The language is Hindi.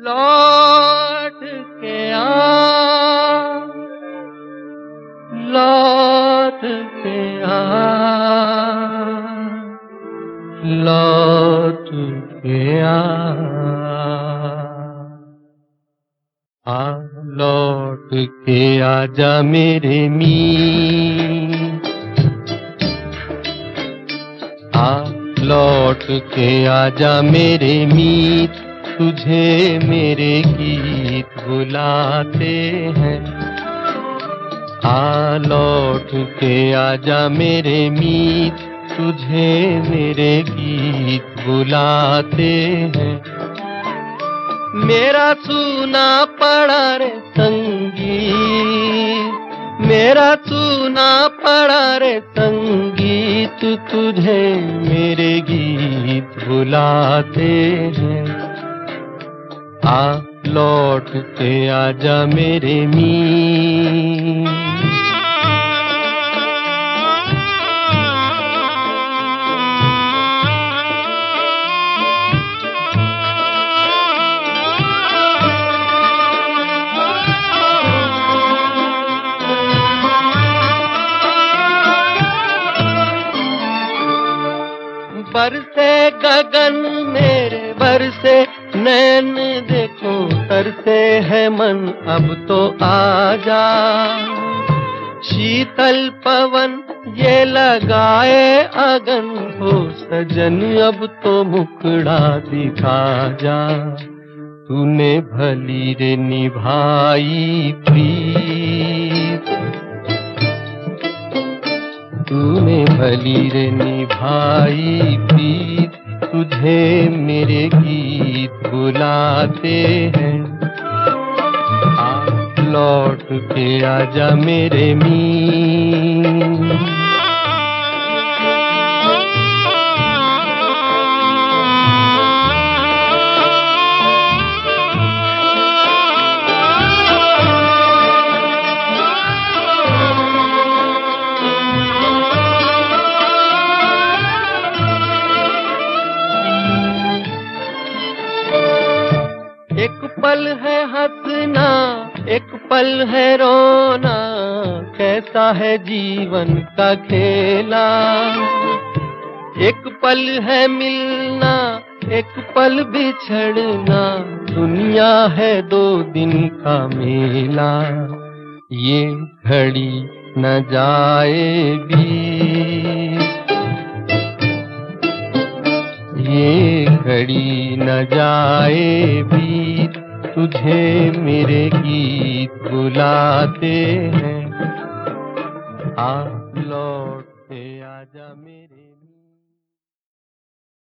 लौट के लौट के लौट के लौट के आजा मेरे मीत, लौट के आजा मेरे मीत, तुझे मेरे गीत बुलाते हैं। लौट के आजा मेरे मीत, तुझे मेरे गीत बुलाते हैं। मेरा सूना पड़ा रे संगीत, मेरा सूना पड़ा रे संगीत, तुझे मेरे गीत बुलाते हैं। लौट के आजा मेरे मीत। बरसे गगन मेरे बरसे नैन, देखो तरसे है मन अब तो आजा। शीतल पवन ये लगाए अगन, हो सजन अब तो मुखड़ा दिखा जा। तूने भली रे निभाई प्रीत, तूने भली रे निभाई प्रीत, तुझे मेरे गीत बुलाते हैं। लौट के आजा मेरे मीत। एक पल है हंसना, एक पल है रोना, कैसा है जीवन का खेला। एक पल है मिलना, एक पल बिछड़ना, दुनिया है 2 दिन का मेला। ये घड़ी न जाए बीत, ये घड़ी न जाए बीत, तुझे मेरे गीत बुलाते हैं। लौट के आजा मेरे